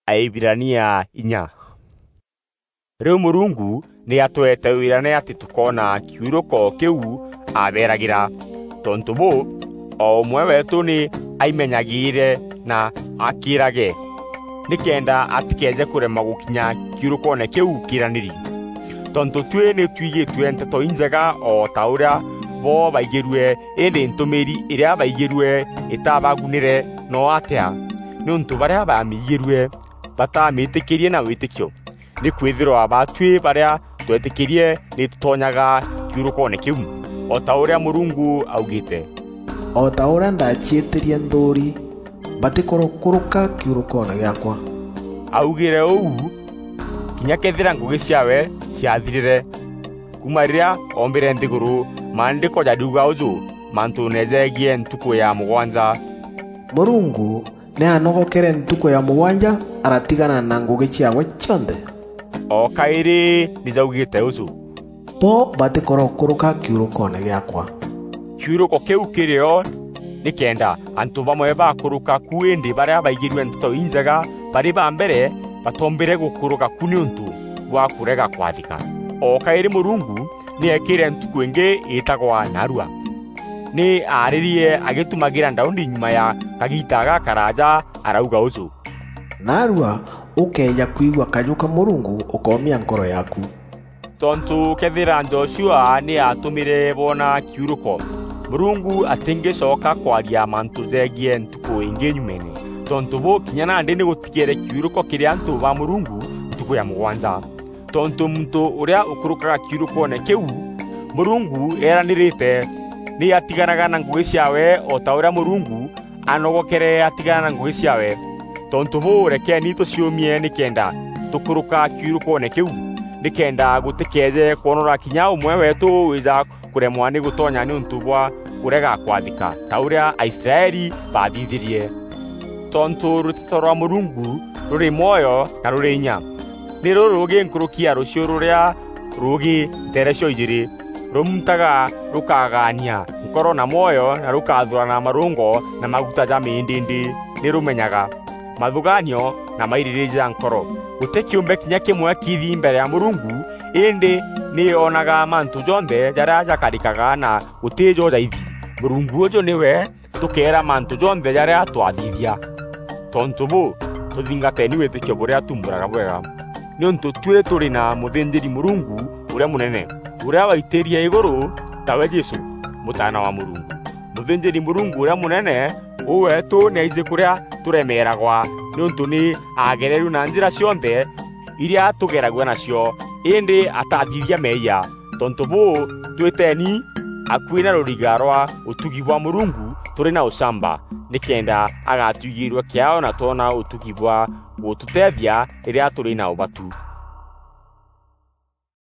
Aibirania 4. Riu Murungu ni atwete wirane ati tukona kiuruko kiu aberagira. Tontu bu o umwe wetu ni aimenyagire na akirage, nikenda atikeje kurema gukinya kiurukone kiu kiraniri. Tontu twe ni twigitwe nteto injega o tauria bo baigirwe, indi ntumiri iria baigirwe itabagunire no atia nuntu baria bamigirwe batamitikirie na witikio. Ni kwithirwa batwi baria twetikirie ni tutonyaga kiurukone kiu o tauria Murungu augite. O tauria ndachietirie nthuri batikurukuruka kiurukone giakwa. Augire uu kinya kethira ngugi ciawe ciathirire. Kuma riria ombire nthiguru maandiko jaduga uju mantu nezegie ntuku ya mugwanja. Murungu ni anogokere ntuku ya mugwanja aratigana na ngugi ciawe cionthe. O kairi nijaugite uju bo batikurukuruka kiurukone giakwa. Kiuruko kiu kirio nikenda antu bamwe bakuruka kuindi baria baigirwe nteto injega bari ba mbere batombire gukuruka kuni untu bwa kurega kwathika. O kairi Murungu ni ekire ntuku ingi itagwa Narua. Ni aririe agitumagira ndaundi nyuma ya kagita gakaraja arauga uju. Narua ukeja kuigwa kajuka Murungu ukomia nkoro yaku. Tontu kethira Joshua ni atumire bona kiuruko, Murungu atingicoka kwaria mantu zegie ntuku ingi nyumene. Tontu bo kinyana ndi ni gutigire kiuruko kiria antu ba Murungu ntuku ya mugwanja. Tontu muntu uria ukurukaga kiurukone kiu Murungu eranirite ni atiganaga na ngugi ciawe o tauria Murungu anogokere atigana na ngugi ciawe. Tontu bo rekeni tuciumie nikenda tukuruka kiurukone kiu, nikenda gutikeje kuonora kinya umwe wetu wija kuremwa ni gutonya ni untu bwa kurega kwathika tauria Aisraeli bathithirie. Tontu rutito rwa Murungu ruri moyo na ruri inya. Ni rurugi nkurukia rucio ruria rugi terecio ijiri rumtaga rukagania nkoro na moyo na rukathurana marungo na maguta ja mindindi. Ni rumenyaga mathuganio na mairirija nkoro. Gute kiumbe kinya kimwe kithi mbere ya Murungu, indi ni onaga mantu jonthe jaria jakarikaga na gutijo jaithi. Murungu ujo niwe tukera mantu jonthe jaria twathithia. Tontu bu tuthingateni witikio buria tumburaga bwega. Ni untu twe turi na muthinjiri Murungu uria munene, uria waitiria iguru tawe Jesu mutana wa Murungu. Muthinjiri Murungu uria munene uwe tu ni aije kuria turemeragwa ni untu ni agereru na njira cionthe iria tugeragwa nacio, indi atathithia meia. Tontu bu twiteni akuina ruriga rwa utugi bwa Murungu turi na ucamba, nikenda agatugirwa kiao na tona utugi bwa gututethia iria turi na ubatu.